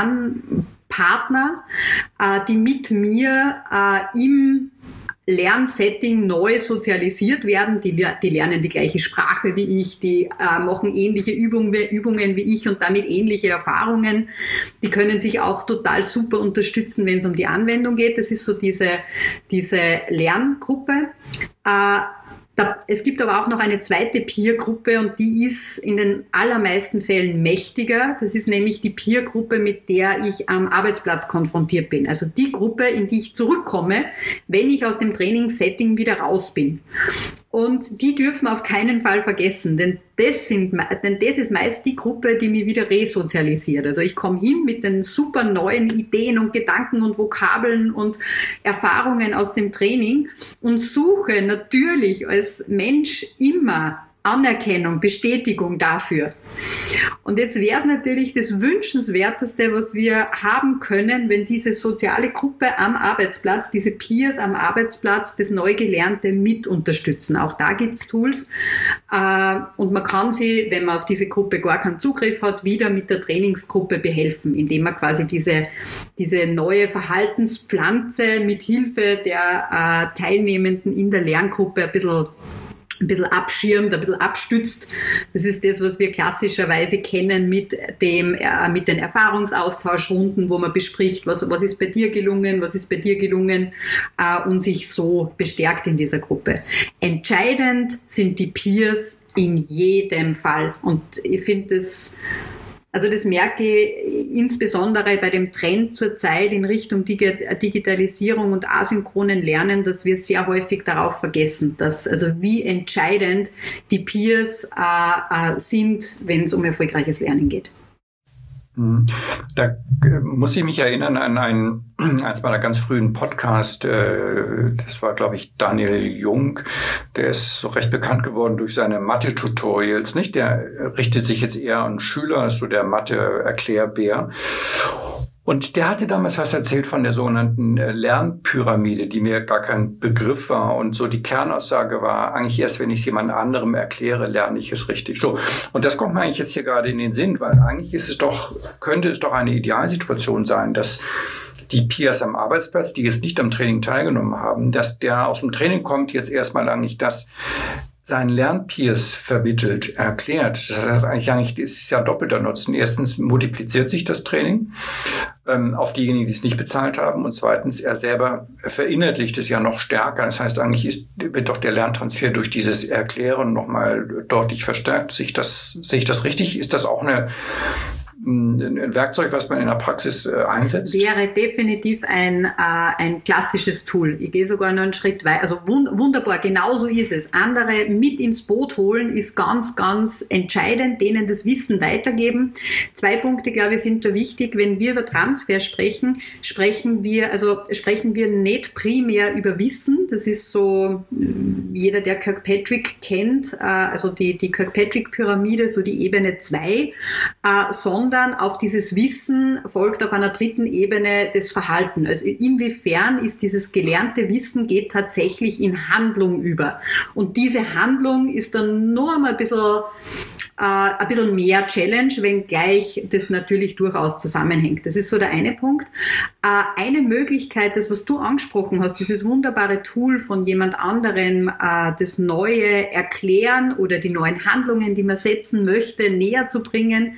Lernpartner, äh, die mit mir äh, im Lernsetting neu sozialisiert werden. Die, die lernen die gleiche Sprache wie ich, die äh, machen ähnliche Übungen, Übungen wie ich und damit ähnliche Erfahrungen. Die können sich auch total super unterstützen, wenn es um die Anwendung geht. Das ist so diese, diese Lerngruppe. Äh, Da, es gibt aber auch noch eine zweite Peer-Gruppe und die ist in den allermeisten Fällen mächtiger. Das ist nämlich die Peer-Gruppe, mit der ich am Arbeitsplatz konfrontiert bin. Also die Gruppe, in die ich zurückkomme, wenn ich aus dem Trainingssetting wieder raus bin. Und die dürfen wir auf keinen Fall vergessen, denn das, sind, denn das ist meist die Gruppe, die mich wieder resozialisiert. Also ich komme hin mit den super neuen Ideen und Gedanken und Vokabeln und Erfahrungen aus dem Training und suche natürlich als Mensch immer Anerkennung, Bestätigung dafür. Und jetzt wäre es natürlich das Wünschenswerteste, was wir haben können, wenn diese soziale Gruppe am Arbeitsplatz, diese Peers am Arbeitsplatz, das Neugelernte mit unterstützen. Auch da gibt es Tools. Und man kann sie, wenn man auf diese Gruppe gar keinen Zugriff hat, wieder mit der Trainingsgruppe behelfen, indem man quasi diese, diese neue Verhaltenspflanze mit Hilfe der Teilnehmenden in der Lerngruppe ein bisschen ein bisschen abschirmt, ein bisschen abstützt. Das ist das, was wir klassischerweise kennen mit dem, äh, mit den Erfahrungsaustauschrunden, wo man bespricht, was, was ist bei dir gelungen, was ist bei dir gelungen, äh, und sich so bestärkt in dieser Gruppe. Entscheidend sind die Peers in jedem Fall. Und ich finde das, Also das merke ich insbesondere bei dem Trend zurzeit in Richtung Digitalisierung und asynchronen Lernen, dass wir sehr häufig darauf vergessen, dass also wie entscheidend die Peers äh, äh, sind, wenn es um erfolgreiches Lernen geht. Da muss ich mich erinnern an einen, eins meiner ganz frühen Podcast, das war, glaube ich, Daniel Jung, der ist so recht bekannt geworden durch seine Mathe-Tutorials, nicht? Der richtet sich jetzt eher an Schüler, so der Mathe-Erklärbär. Und der hatte damals was erzählt von der sogenannten Lernpyramide, die mir gar kein Begriff war. Und so die Kernaussage war, eigentlich erst, wenn ich es jemand anderem erkläre, lerne ich es richtig. So. Und das kommt mir eigentlich jetzt hier gerade in den Sinn, weil eigentlich ist es doch, könnte es doch eine Idealsituation sein, dass die Peers am Arbeitsplatz, die jetzt nicht am Training teilgenommen haben, dass der aus dem Training kommt, jetzt erstmal eigentlich das seinen Lernpeers vermittelt, erklärt. Das heißt eigentlich, eigentlich das ist ja doppelter Nutzen. Erstens multipliziert sich das Training ähm, auf diejenigen, die es nicht bezahlt haben. Und zweitens, er selber verinnerlicht es ja noch stärker. Das heißt, eigentlich ist, wird doch der Lerntransfer durch dieses Erklären nochmal deutlich verstärkt. Sehe ich das, sehe ich das richtig? Ist das auch eine ein Werkzeug, was man in der Praxis äh, einsetzt? Wäre definitiv ein, äh, ein klassisches Tool. Ich gehe sogar noch einen Schritt weiter. Also wund- wunderbar, genau so ist es. Andere mit ins Boot holen ist ganz, ganz entscheidend, denen das Wissen weitergeben. Zwei Punkte, glaube ich, sind da wichtig. Wenn wir über Transfer sprechen, sprechen wir, also sprechen wir nicht primär über Wissen. Das ist so, jeder, der Kirkpatrick kennt, äh, also die, die Kirkpatrick-Pyramide, so die Ebene zwei, äh, sondern auf dieses Wissen folgt auf einer dritten Ebene das Verhalten. Also inwiefern ist dieses gelernte Wissen geht tatsächlich in Handlung über. Und diese Handlung ist dann nur einmal ein bisschen, äh, ein bisschen mehr Challenge, wenngleich das natürlich durchaus zusammenhängt. Das ist so der eine Punkt. Äh, eine Möglichkeit, das was du angesprochen hast, dieses wunderbare Tool von jemand anderem, äh, das Neue erklären oder die neuen Handlungen, die man setzen möchte, näher zu bringen,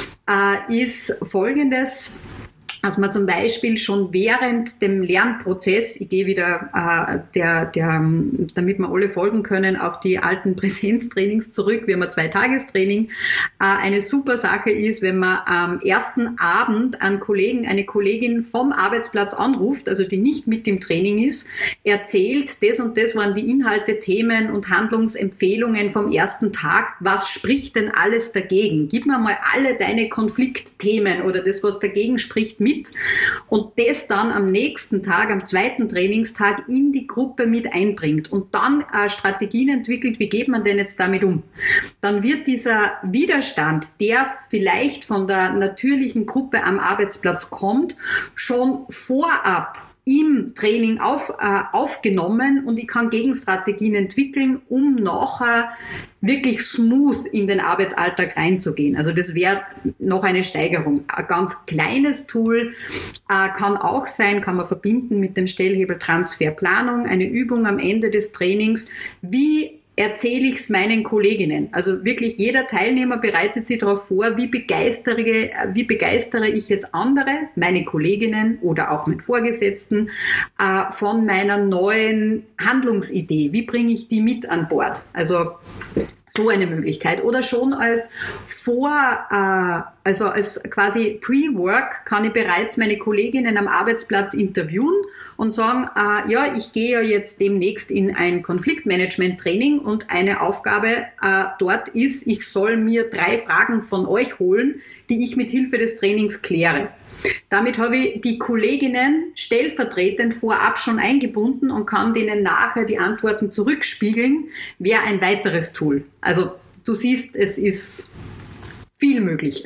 äh, ist Folgendes. dass man zum Beispiel schon während dem Lernprozess, ich gehe wieder, äh, der, der, damit wir alle folgen können, auf die alten Präsenztrainings zurück, wir haben ein Zwei-Tagestraining, äh, eine super Sache ist, wenn man am ersten Abend einen Kollegen, eine Kollegin vom Arbeitsplatz anruft, also die nicht mit im Training ist, erzählt, das und das waren die Inhalte, Themen und Handlungsempfehlungen vom ersten Tag, was spricht denn alles dagegen? Gib mir mal alle deine Konfliktthemen oder das, was dagegen spricht, mit. Und das dann am nächsten Tag, am zweiten Trainingstag in die Gruppe mit einbringt und dann äh, Strategien entwickelt, wie geht man denn jetzt damit um? Dann wird dieser Widerstand, der vielleicht von der natürlichen Gruppe am Arbeitsplatz kommt, schon vorab im Training auf, äh, aufgenommen und ich kann Gegenstrategien entwickeln, um nachher wirklich smooth in den Arbeitsalltag reinzugehen. Also das wäre noch eine Steigerung. Ein ganz kleines Tool äh, kann auch sein, kann man verbinden mit dem Stellhebel Transferplanung, eine Übung am Ende des Trainings, wie erzähle ich es meinen Kolleginnen. Also wirklich jeder Teilnehmer bereitet sich darauf vor, wie begeistere, wie begeistere ich jetzt andere, meine Kolleginnen oder auch meinen Vorgesetzten, äh, von meiner neuen Handlungsidee. Wie bringe ich die mit an Bord? Also so eine Möglichkeit. Oder schon als Vor, äh, also als quasi Pre-Work kann ich bereits meine Kolleginnen am Arbeitsplatz interviewen und sagen, äh, ja, ich gehe ja jetzt demnächst in ein Konfliktmanagement-Training und eine Aufgabe äh, dort ist, ich soll mir drei Fragen von euch holen, die ich mit Hilfe des Trainings kläre. Damit habe ich die Kolleginnen stellvertretend vorab schon eingebunden und kann denen nachher die Antworten zurückspiegeln, wäre ein weiteres Tool. Also du siehst, es ist viel möglich.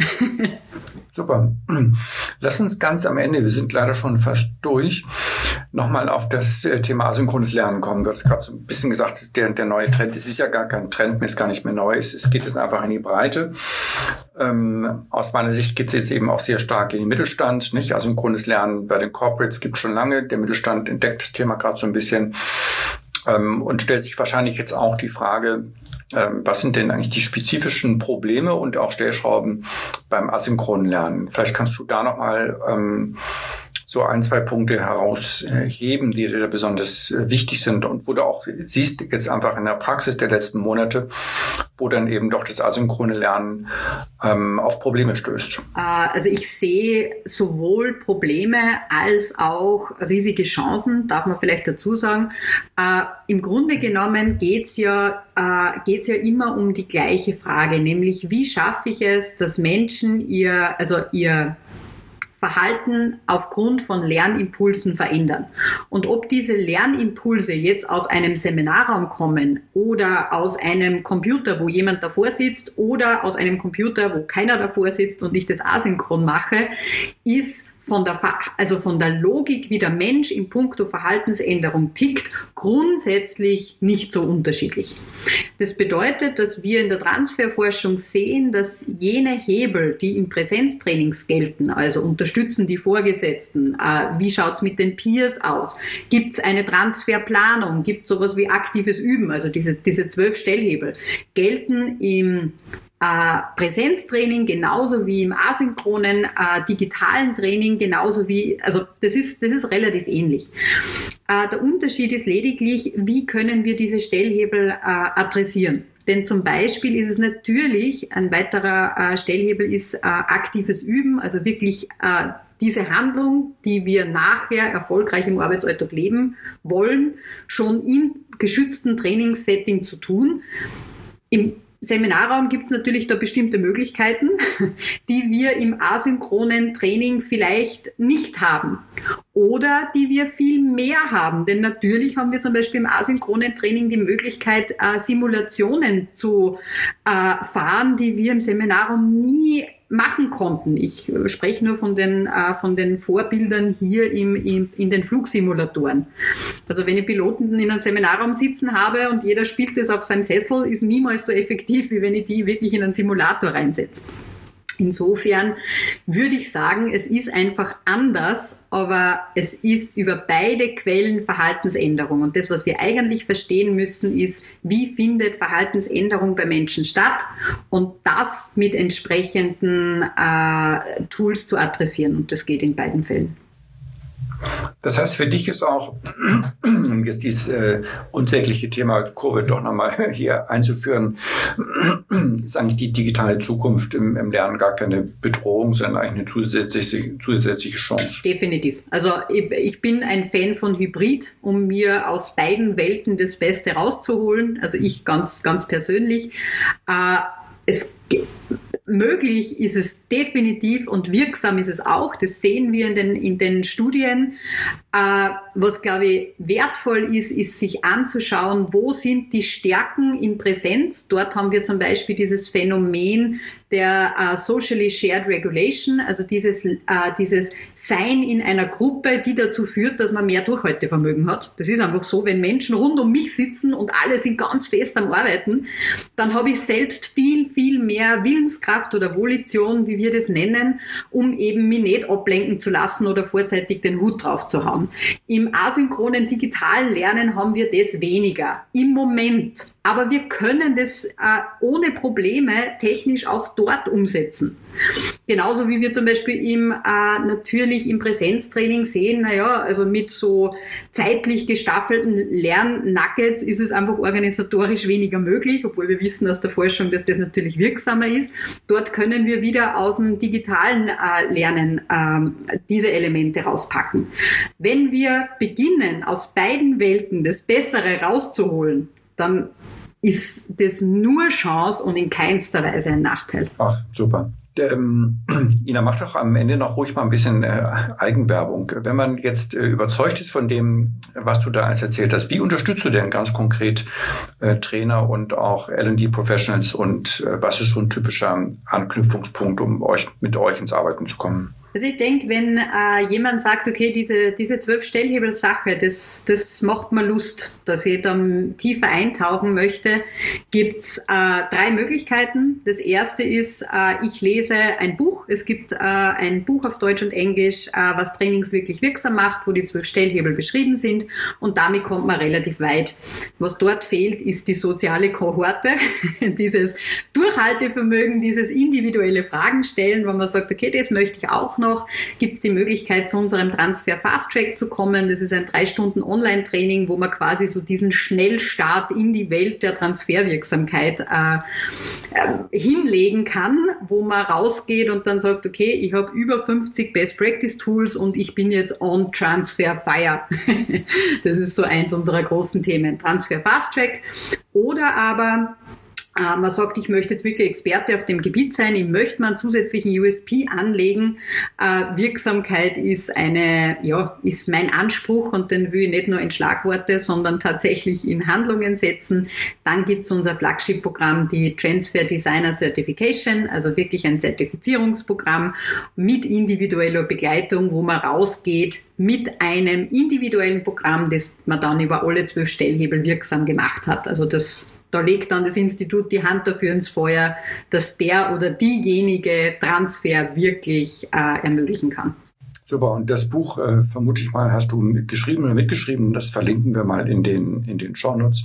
Super. Lass uns ganz am Ende, wir sind leider schon fast durch, nochmal auf das Thema asynchrones Lernen kommen. Du hast gerade so ein bisschen gesagt, der, der neue Trend, es ist ja gar kein Trend mehr, ist gar nicht mehr neu, es, es geht jetzt einfach in die Breite. Ähm, aus meiner Sicht geht es jetzt eben auch sehr stark in den Mittelstand, nicht? Asynchrones Lernen bei den Corporates gibt es schon lange, der Mittelstand entdeckt das Thema gerade so ein bisschen ähm, und stellt sich wahrscheinlich jetzt auch die Frage, Ähm, was sind denn eigentlich die spezifischen Probleme und auch Stellschrauben beim asynchronen Lernen? Vielleicht kannst du da nochmal ähm, so ein, zwei Punkte herausheben, die dir da besonders äh, wichtig sind und wo du auch siehst, jetzt einfach in der Praxis der letzten Monate, wo dann eben doch das asynchrone Lernen ähm, auf Probleme stößt. Also ich sehe sowohl Probleme als auch riesige Chancen, darf man vielleicht dazu sagen. Äh, im Grunde genommen geht's ja, äh, geht's ja immer um die gleiche Frage, nämlich wie schaffe ich es, dass Menschen ihr, also ihr Verhalten aufgrund von Lernimpulsen verändern. Und ob diese Lernimpulse jetzt aus einem Seminarraum kommen oder aus einem Computer, wo jemand davor sitzt oder aus einem Computer, wo keiner davor sitzt und ich das asynchron mache, ist von der, also von der Logik, wie der Mensch in puncto Verhaltensänderung tickt, grundsätzlich nicht so unterschiedlich. Das bedeutet, dass wir in der Transferforschung sehen, dass jene Hebel, die in Präsenztrainings gelten, also unterstützen die Vorgesetzten, äh, wie schaut's mit den Peers aus, gibt's eine Transferplanung, gibt's sowas wie aktives Üben, also diese, diese zwölf Stellhebel, gelten im Äh, Präsenztraining genauso wie im asynchronen äh, digitalen Training genauso wie, also das ist das ist relativ ähnlich. Äh, der Unterschied ist lediglich, wie können wir diese Stellhebel äh, adressieren. Denn zum Beispiel ist es natürlich, ein weiterer äh, Stellhebel ist äh, aktives Üben, also wirklich äh, diese Handlung, die wir nachher erfolgreich im Arbeitsalltag leben wollen, schon im geschützten Trainingssetting zu tun. Im Seminarraum gibt es natürlich da bestimmte Möglichkeiten, die wir im asynchronen Training vielleicht nicht haben oder die wir viel mehr haben. Denn natürlich haben wir zum Beispiel im asynchronen Training die Möglichkeit, äh, Simulationen zu äh, fahren, die wir im Seminarraum nie machen konnten. Ich spreche nur von den, äh, von den Vorbildern hier im, im, in den Flugsimulatoren. Also wenn ich Piloten in einem Seminarraum sitzen habe und jeder spielt das auf seinem Sessel, ist niemals so effektiv, wie wenn ich die wirklich in einen Simulator reinsetze. Insofern würde ich sagen, es ist einfach anders, aber es ist über beide Quellen Verhaltensänderung. Und das, was wir eigentlich verstehen müssen, ist, wie findet Verhaltensänderung bei Menschen statt und das mit entsprechenden äh, Tools zu adressieren. Und das geht in beiden Fällen. Das heißt, für dich ist auch, um jetzt dieses äh, unsägliche Thema Covid doch nochmal hier einzuführen, ist eigentlich die digitale Zukunft im, im Lernen gar keine Bedrohung, sondern eigentlich eine zusätzliche, zusätzliche Chance. Definitiv. Also ich, ich bin ein Fan von Hybrid, um mir aus beiden Welten das Beste rauszuholen. Also ich ganz, ganz persönlich. Äh, es Möglich ist es definitiv und wirksam ist es auch. Das sehen wir in den, in den Studien. Äh, was, glaube ich, wertvoll ist, ist sich anzuschauen, wo sind die Stärken in Präsenz. Dort haben wir zum Beispiel dieses Phänomen der äh, Socially Shared Regulation, also dieses, äh, dieses Sein in einer Gruppe, die dazu führt, dass man mehr Durchhaltevermögen hat. Das ist einfach so, wenn Menschen rund um mich sitzen und alle sind ganz fest am Arbeiten, dann habe ich selbst viel, viel mehr Willenskraft oder Volition, wie wir das nennen, um eben mich nicht ablenken zu lassen oder vorzeitig den Hut drauf zu hauen. Im asynchronen digitalen Lernen haben wir das weniger. Im Moment. Aber wir können das äh, ohne Probleme technisch auch dort umsetzen. Genauso wie wir zum Beispiel im, äh, natürlich im Präsenztraining sehen, naja, also mit so zeitlich gestaffelten Lernnuggets ist es einfach organisatorisch weniger möglich, obwohl wir wissen aus der Forschung, dass das natürlich wirksamer ist. Dort können wir wieder aus dem digitalen äh, Lernen äh, diese Elemente rauspacken. Wenn wir beginnen, aus beiden Welten das Bessere rauszuholen, dann ist das nur Chance und in keinster Weise ein Nachteil. Ach, super. Ähm, Ina, macht doch am Ende noch ruhig mal ein bisschen äh, Eigenwerbung. Wenn man jetzt äh, überzeugt ist von dem, was du da alles erzählt hast, wie unterstützt du denn ganz konkret äh, Trainer und auch L und D-Professionals und äh, was ist so ein typischer Anknüpfungspunkt, um euch mit euch ins Arbeiten zu kommen? Also ich denke, wenn äh, jemand sagt, okay, diese diese zwölf-Stellhebel-Sache, das, das macht mir Lust, dass ich dann tiefer eintauchen möchte, gibt's äh, drei Möglichkeiten. Das erste ist, äh, ich lese ein Buch. Es gibt äh, ein Buch auf Deutsch und Englisch, äh, was Trainings wirklich wirksam macht, wo die zwölf Stellhebel beschrieben sind und damit kommt man relativ weit. Was dort fehlt, ist die soziale Kohorte, dieses Durchhaltevermögen, dieses individuelle Fragen stellen, wo man sagt, okay, das möchte ich auch noch. Gibt es die Möglichkeit, zu unserem Transfer Fast Track zu kommen. Das ist ein drei Stunden Online-Training, wo man quasi so diesen Schnellstart in die Welt der Transferwirksamkeit äh, äh, hinlegen kann, wo man rausgeht und dann sagt, okay, ich habe über fünfzig Best-Practice-Tools und ich bin jetzt on Transfer Fire. Das ist so eins unserer großen Themen, Transfer Fast Track. Oder aber man sagt, ich möchte jetzt wirklich Experte auf dem Gebiet sein, ich möchte mal einen zusätzlichen U S P anlegen. Äh, Wirksamkeit ist eine, ja, ist mein Anspruch und den will ich nicht nur in Schlagworte, sondern tatsächlich in Handlungen setzen. Dann gibt's unser Flagship-Programm, die Transfer Designer Certification, also wirklich ein Zertifizierungsprogramm mit individueller Begleitung, wo man rausgeht mit einem individuellen Programm, das man dann über alle zwölf Stellhebel wirksam gemacht hat. Also das Da legt dann das Institut die Hand dafür ins Feuer, dass der oder diejenige Transfer wirklich äh, ermöglichen kann. Super, und das Buch, äh, vermute ich mal, hast du geschrieben oder mitgeschrieben. Das verlinken wir mal in den, in den Shownotes.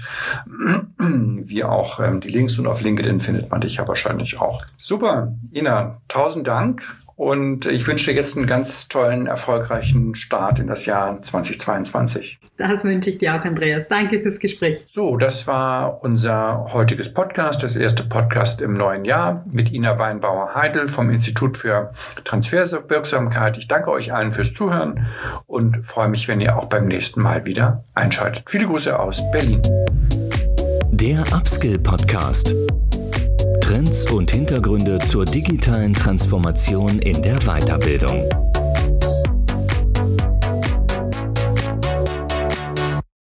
Wie auch ähm, die Links, und auf LinkedIn findet man dich ja wahrscheinlich auch. Super, Ina, tausend Dank. Und ich wünsche dir jetzt einen ganz tollen, erfolgreichen Start in das Jahr zweitausendzweiundzwanzig. Das wünsche ich dir auch, Andreas. Danke fürs Gespräch. So, das war unser heutiges Podcast, das erste Podcast im neuen Jahr mit Ina Weinbauer-Heidel vom Institut für Transferwirksamkeit. Ich danke euch allen fürs Zuhören und freue mich, wenn ihr auch beim nächsten Mal wieder einschaltet. Viele Grüße aus Berlin. Der Upskill-Podcast. Trends und Hintergründe zur digitalen Transformation in der Weiterbildung.